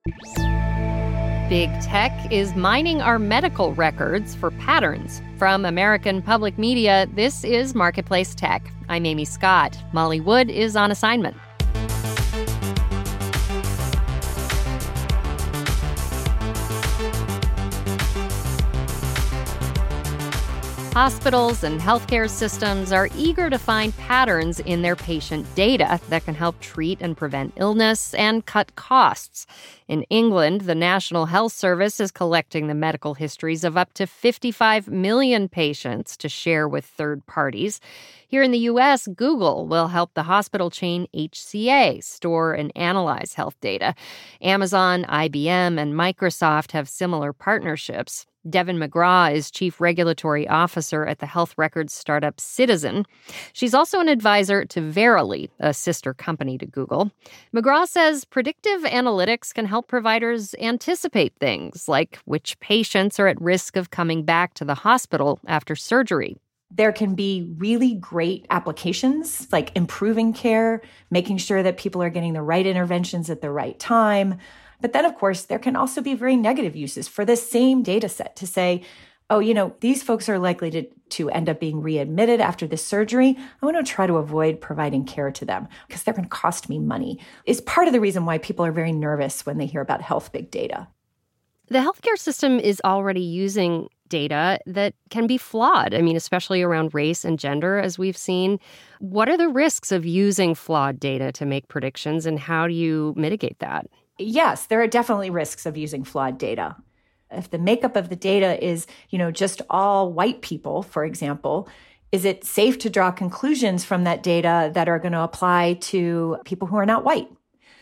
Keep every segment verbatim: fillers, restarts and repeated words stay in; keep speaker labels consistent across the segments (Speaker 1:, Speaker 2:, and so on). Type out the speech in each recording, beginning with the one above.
Speaker 1: Big tech is mining our medical records for patterns. From American Public Media, this is Marketplace Tech. I'm Amy Scott. Molly Wood is on assignment. Hospitals and healthcare systems are eager to find patterns in their patient data that can help treat and prevent illness and cut costs. In England, the National Health Service is collecting the medical histories of up to fifty-five million patients to share with third parties. Here in the U S, Google will help the hospital chain H C A store and analyze health data. Amazon, I B M, and Microsoft have similar partnerships. Devin McGraw is Chief Regulatory Officer at the health records startup Citizen. She's also an advisor to Verily, a sister company to Google. McGraw says predictive analytics can help providers anticipate things like which patients are at risk of coming back to the hospital after surgery.
Speaker 2: There can be really great applications like improving care, making sure that people are getting the right interventions at the right time. But then, of course, there can also be very negative uses for the same data set to say, oh, you know, these folks are likely to, to end up being readmitted after this surgery. I want to try to avoid providing care to them because they're going to cost me money. Is part of the reason why people are very nervous when they hear about health big data.
Speaker 1: The healthcare system is already using data that can be flawed. I mean, especially around race and gender, as we've seen. What are the risks of using flawed data to make predictions, and how do you mitigate that?
Speaker 2: Yes, there are definitely risks of using flawed data. If the makeup of the data is, you know, just all white people, for example, is it safe to draw conclusions from that data that are going to apply to people who are not white?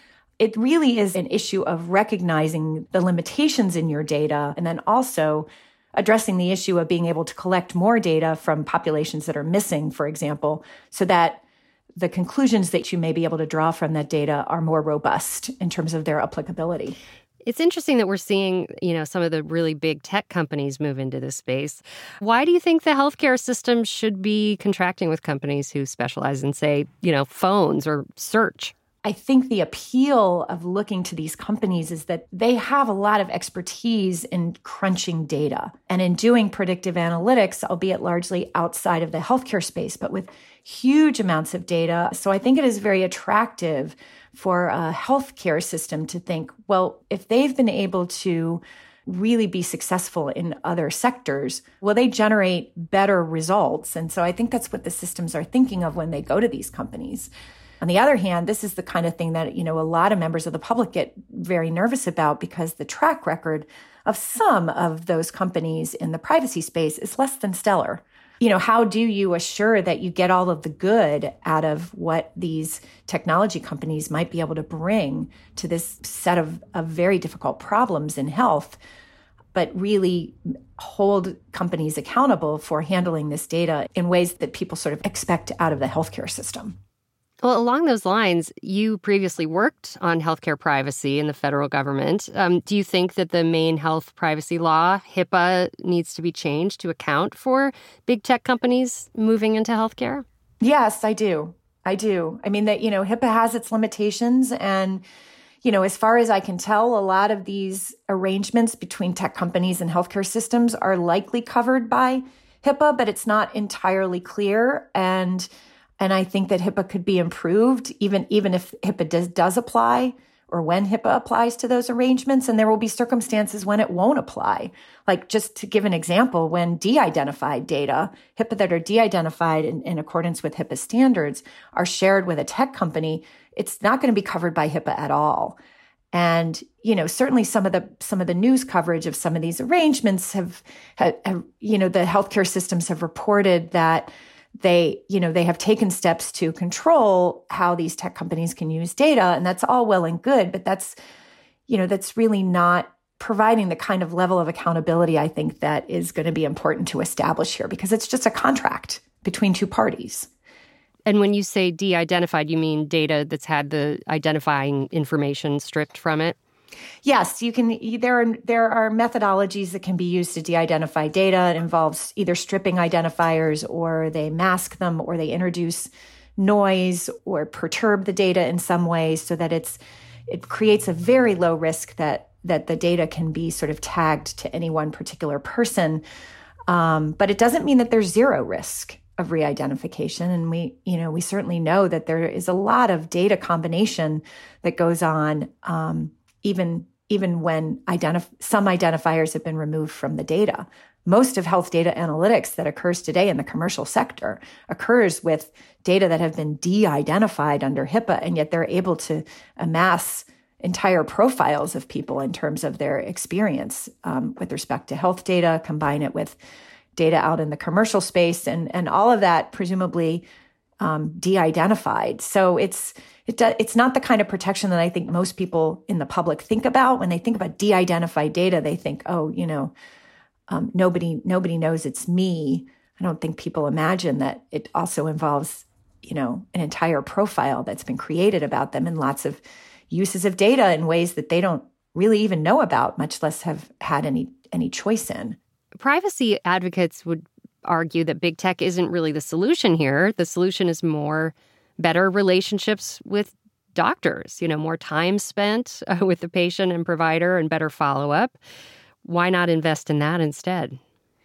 Speaker 2: It really is an issue of recognizing the limitations in your data and then also addressing the issue of being able to collect more data from populations that are missing, for example, so that the conclusions that you may be able to draw from that data are more robust in terms of their applicability.
Speaker 1: It's interesting that we're seeing, you know, some of the really big tech companies move into this space. Why do you think the healthcare system should be contracting with companies who specialize in, say, you know, phones or search?
Speaker 2: I think the appeal of looking to these companies is that they have a lot of expertise in crunching data and in doing predictive analytics, albeit largely outside of the healthcare space, but with huge amounts of data. So I think it is very attractive for a healthcare system to think, well, if they've been able to really be successful in other sectors, will they generate better results? And so I think that's what the systems are thinking of when they go to these companies. On the other hand, this is the kind of thing that, you know, a lot of members of the public get very nervous about because the track record of some of those companies in the privacy space is less than stellar. You know, how do you assure that you get all of the good out of what these technology companies might be able to bring to this set of, of very difficult problems in health, but really hold companies accountable for handling this data in ways that people sort of expect out of the healthcare system?
Speaker 1: Well, along those lines, you previously worked on healthcare privacy in the federal government. Um, do you think that the main health privacy law, HIPAA, needs to be changed to account for big tech companies moving into healthcare?
Speaker 2: Yes, I do. I do. I mean, that, you know, HIPAA has its limitations. And, you know, as far as I can tell, a lot of these arrangements between tech companies and healthcare systems are likely covered by HIPAA, but it's not entirely clear. And And I think that HIPAA could be improved, even, even if HIPAA does, does apply or when HIPAA applies to those arrangements. And there will be circumstances when it won't apply. Like, just to give an example, when de-identified data, HIPAA that are de-identified in, in accordance with HIPAA standards, are shared with a tech company, it's not going to be covered by HIPAA at all. And, you know, certainly some of the some of the news coverage of some of these arrangements have, have, have you know, the healthcare systems have reported that They, you know, they have taken steps to control how these tech companies can use data. And that's all well and good, but that's, you know, that's really not providing the kind of level of accountability I think that is going to be important to establish here, because it's just a contract between two parties.
Speaker 1: And when you say de-identified, you mean data that's had the identifying information stripped from it?
Speaker 2: Yes, you can. There are there are methodologies that can be used to de-identify data. It involves either stripping identifiers, or they mask them, or they introduce noise or perturb the data in some way so that it's it creates a very low risk that that the data can be sort of tagged to any one particular person. Um, but it doesn't mean that there's zero risk of re-identification. And we, you know, we certainly know that there is a lot of data combination that goes on, um, even, even when identif- some identifiers have been removed from the data. Most of health data analytics that occurs today in the commercial sector occurs with data that have been de-identified under HIPAA, and yet they're able to amass entire profiles of people in terms of their experience um, with respect to health data, combine it with data out in the commercial space, and, and all of that presumably um, de-identified. So it's it do, it's not the kind of protection that I think most people in the public think about. When they think about de-identified data, they think, oh, you know, um, nobody nobody knows it's me. I don't think people imagine that it also involves, you know, an entire profile that's been created about them and lots of uses of data in ways that they don't really even know about, much less have had any any choice in.
Speaker 1: Privacy advocates would argue that big tech isn't really the solution here. The solution is more better relationships with doctors, you know, more time spent uh, with the patient and provider and better follow-up. Why not invest in that instead?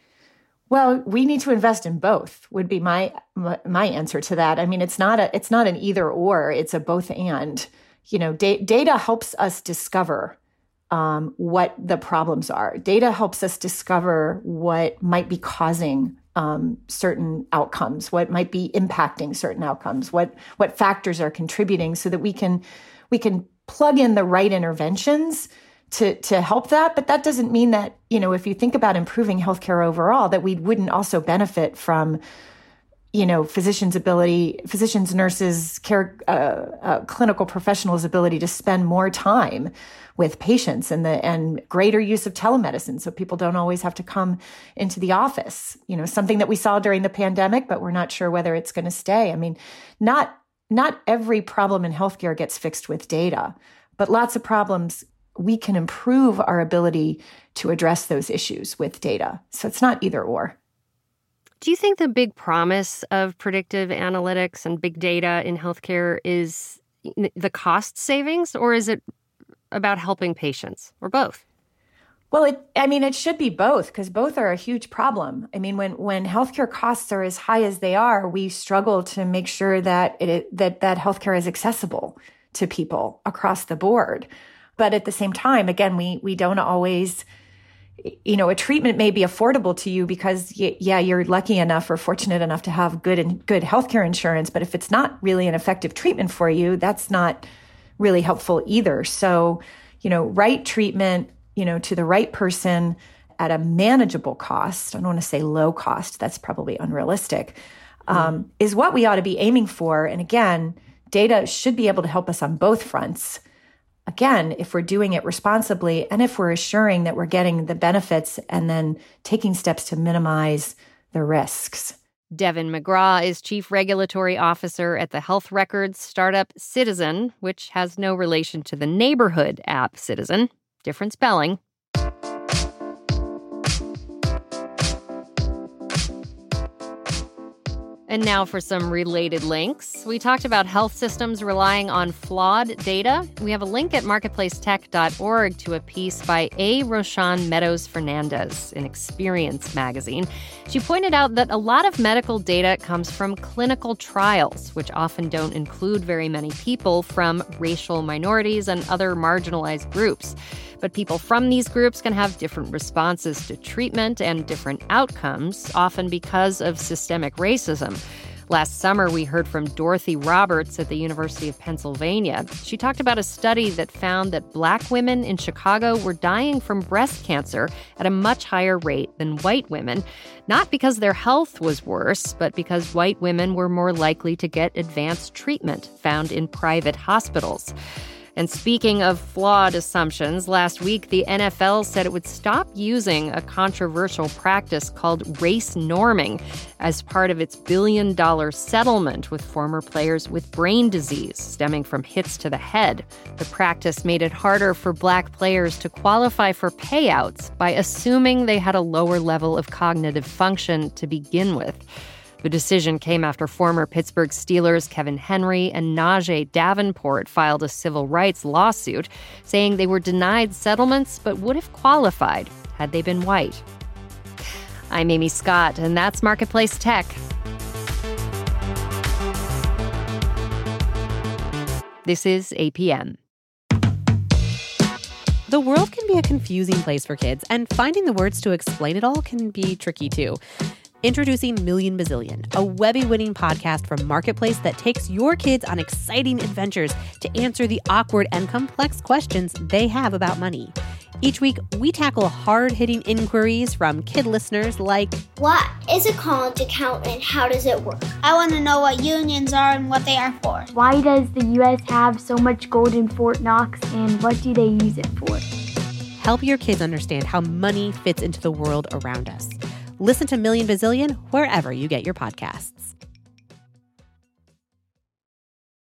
Speaker 2: Well, we need to invest in both would be my my answer to that. I mean, it's not a it's not an either or, it's a both and. You know, da- data helps us discover um, what the problems are. Data helps us discover what might be causing um, certain outcomes, what might be impacting certain outcomes, what what factors are contributing, so that we can we can plug in the right interventions to to help that. But that doesn't mean that, you know, if you think about improving healthcare overall, that we wouldn't also benefit from, you know, physicians' ability, physicians, nurses, care, uh, uh, clinical professionals' ability to spend more time with patients, and the and greater use of telemedicine, so people don't always have to come into the office. You know, something that we saw during the pandemic, but we're not sure whether it's going to stay. I mean, not not every problem in healthcare gets fixed with data, but lots of problems we can improve our ability to address those issues with data. So it's not either or.
Speaker 1: Do you think the big promise of predictive analytics and big data in healthcare is the cost savings, or is it about helping patients, or both?
Speaker 2: Well, it, I mean, it should be both, because both are a huge problem. I mean, when, when healthcare costs are as high as they are, we struggle to make sure that it, that, that healthcare is accessible to people across the board. But at the same time, again, we, we don't always, you know, a treatment may be affordable to you because, y- yeah, you're lucky enough or fortunate enough to have good and good healthcare insurance. But if it's not really an effective treatment for you, that's not really helpful either. So, you know, right treatment, you know, to the right person at a manageable cost, I don't want to say low cost, that's probably unrealistic, um, mm. is what we ought to be aiming for. And again, data should be able to help us on both fronts. Again, if we're doing it responsibly and if we're assuring that we're getting the benefits and then taking steps to minimize the risks.
Speaker 1: Devin McGraw is Chief Regulatory Officer at the health records startup Ciitizen, which has no relation to the neighborhood app Citizen. Different spelling. And now for some related links. We talked about health systems relying on flawed data. We have a link at marketplace tech dot org to a piece by A. Roshan Meadows Fernandez in Experience magazine. She pointed out that a lot of medical data comes from clinical trials, which often don't include very many people from racial minorities and other marginalized groups. But people from these groups can have different responses to treatment and different outcomes, often because of systemic racism. Last summer, we heard from Dorothy Roberts at the University of Pennsylvania. She talked about a study that found that Black women in Chicago were dying from breast cancer at a much higher rate than white women, not because their health was worse, but because white women were more likely to get advanced treatment found in private hospitals. And speaking of flawed assumptions, last week the N F L said it would stop using a controversial practice called race norming as part of its billion-dollar settlement with former players with brain disease stemming from hits to the head. The practice made it harder for Black players to qualify for payouts by assuming they had a lower level of cognitive function to begin with. The decision came after former Pittsburgh Steelers Kevin Henry and Najee Davenport filed a civil rights lawsuit saying they were denied settlements but would have qualified had they been white. I'm Amy Scott, and that's Marketplace Tech. This is A P M.
Speaker 3: The world can be a confusing place for kids, and finding the words to explain it all can be tricky too. Introducing Million Bazillion, a Webby-winning podcast from Marketplace that takes your kids on exciting adventures to answer the awkward and complex questions they have about money. Each week, we tackle hard-hitting inquiries from kid listeners like,
Speaker 4: what is a college account and how does it work? I want to know what unions are and what they are for.
Speaker 5: Why does the U S have so much gold in Fort Knox, and what do they use it for?
Speaker 3: Help your kids understand how money fits into the world around us. Listen to Million Bazillion wherever you get your podcasts.